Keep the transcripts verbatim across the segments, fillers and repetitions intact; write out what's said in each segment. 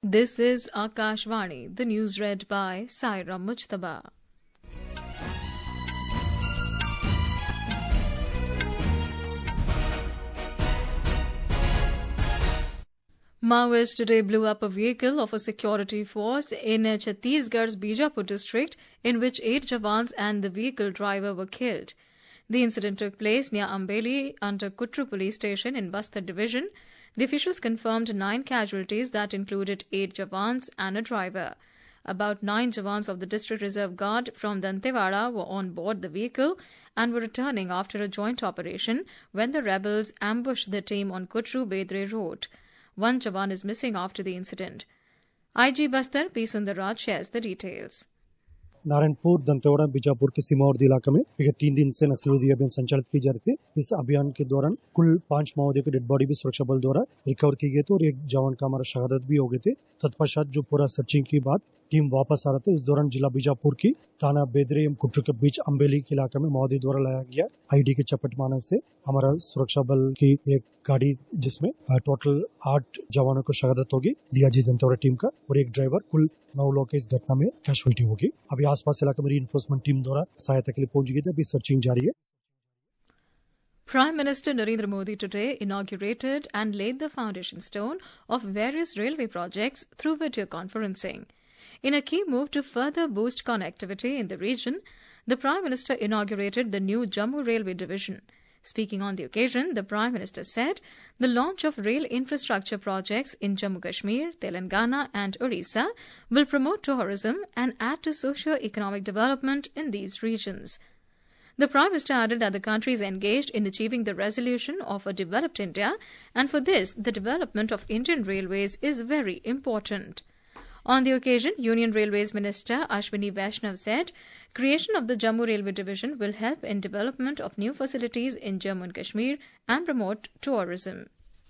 This is Akashvani, the news read by Saira Mujtaba. Maoists today blew up a vehicle of a security force in Chhattisgarh's Bijapur district, in which eight Jawans and the vehicle driver were killed. The incident took place near Ambeli under Kutru police station in Bastar division. The officials confirmed nine casualties that included eight Jawans and a driver. About nine Jawans of the District Reserve Guard from Dantewada were on board the vehicle and were returning after a joint operation when the rebels ambushed the team on Kutru Bedre Road. One Jawan is missing after the incident. I G Bastar P. Sundarraj shares the details. Narayanpur Dantewada Bijapur के सीमावर्ती इलाके में पिछले तीन दिन से नक्सलवादी अभियान संचालित की जा रही थी। इस अभियान के दौरान कुल पांच माओवादियों की डेड बॉडी भी सुरक्षा बल द्वारा रिकवर की गई थी और एक जवान का हमारा शहादत भी हो गए थे। तत्पश्चात जो पूरा सर्चिंग के बाद टीम वापस आ रहा था, इस दौरान जिला बीजापुर की थाना बेदरे एवं कुट्रू के बीच अम्बेली के इलाके में माओवादी द्वारा लाया गया आईडी के चपेट मारने से हमारा सुरक्षा बल की एक गाड़ी जिसमें टोटल आठ जवानों को शहादत होगी डीआईजी दंतेवाड़ा टीम का और एक ड्राइवर, कुल नौ लोग इस घटना में कैजुअल्टी होगी। अभी आसपास इलाके में रीइंफोर्समेंट टीम द्वारा सहायता के लिए पहुंच गई थी। अभी सर्चिंग जारी है। Prime Minister Narendra Modi today inaugurated and laid the foundation stone of various railway projects through video conferencing. In a key move to further boost connectivity in the region, the Prime Minister inaugurated the new Jammu Railway Division. Speaking on the occasion, the Prime Minister said the launch of rail infrastructure projects in Jammu Kashmir, Telangana and Orissa will promote tourism and add to socio-economic development in these regions. The Prime Minister added that the country is engaged in achieving the resolution of a developed India, and for this, the development of Indian railways is very important. On the occasion, Union Railways Minister Ashwini Vaishnav said, creation of the Jammu Railway Division will help in development of new facilities in Jammu and Kashmir and promote tourism.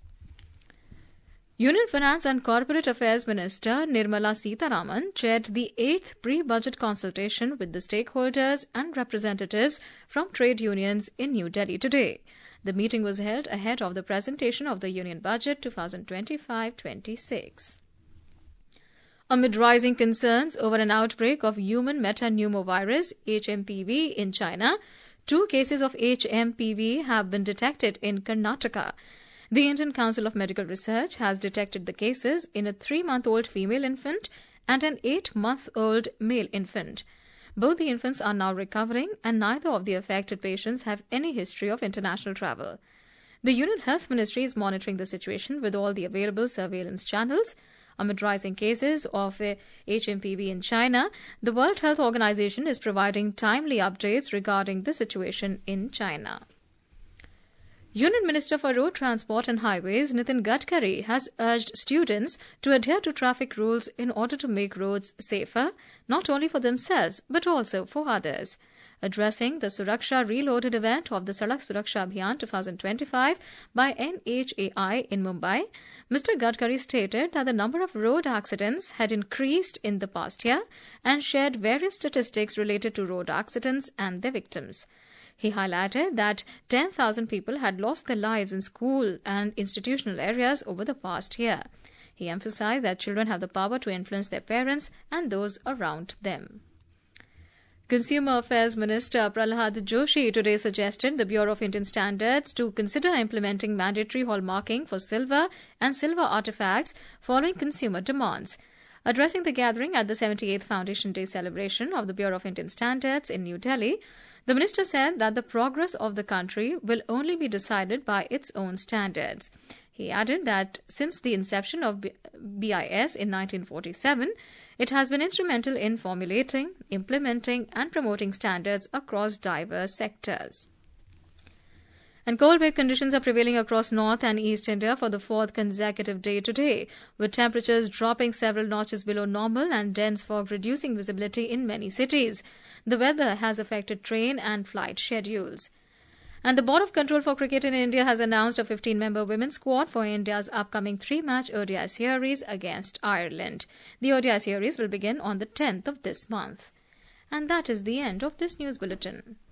Union Finance and Corporate Affairs Minister Nirmala Sitharaman chaired the eighth pre-budget consultation with the stakeholders and representatives from trade unions in New Delhi today. The meeting was held ahead of the presentation of the Union Budget twenty twenty-five twenty-six. Amid rising concerns over an outbreak of human metapneumovirus H M P V in China, two cases of H M P V have been detected in Karnataka. The Indian Council of Medical Research has detected the cases in a three-month-old female infant and an eight-month-old male infant. Both the infants are now recovering, and neither of the affected patients have any history of international travel. The Union Health Ministry is monitoring the situation with all the available surveillance channels. Amid rising cases of H M P V in China, the World Health Organization is providing timely updates regarding the situation in China. Union Minister for Road Transport and Highways Nitin Gadkari has urged students to adhere to traffic rules in order to make roads safer, not only for themselves but also for others. Addressing the Suraksha Reloaded event of the Sadak Suraksha Abhiyan twenty twenty-five by N H A I in Mumbai, Mister Gadkari stated that the number of road accidents had increased in the past year and shared various statistics related to road accidents and their victims. He highlighted that ten thousand people had lost their lives in school and institutional areas over the past year. He emphasized that children have the power to influence their parents and those around them. Consumer Affairs Minister Prahlad Joshi today suggested the Bureau of Indian Standards to consider implementing mandatory hallmarking for silver and silver artifacts following consumer demands. Addressing the gathering at the seventy-eighth Foundation Day celebration of the Bureau of Indian Standards in New Delhi, the minister said that the progress of the country will only be decided by its own standards. He added that since the inception of B I S in nineteen forty-seven, it has been instrumental in formulating, implementing and promoting standards across diverse sectors. And cold wave conditions are prevailing across North and East India for the fourth consecutive day today, with temperatures dropping several notches below normal and dense fog reducing visibility in many cities. The weather has affected train and flight schedules. And the Board of Control for Cricket in India has announced a fifteen-member women's squad for India's upcoming three-match O D I series against Ireland. The O D I series will begin on the tenth of this month. And that is the end of this news bulletin.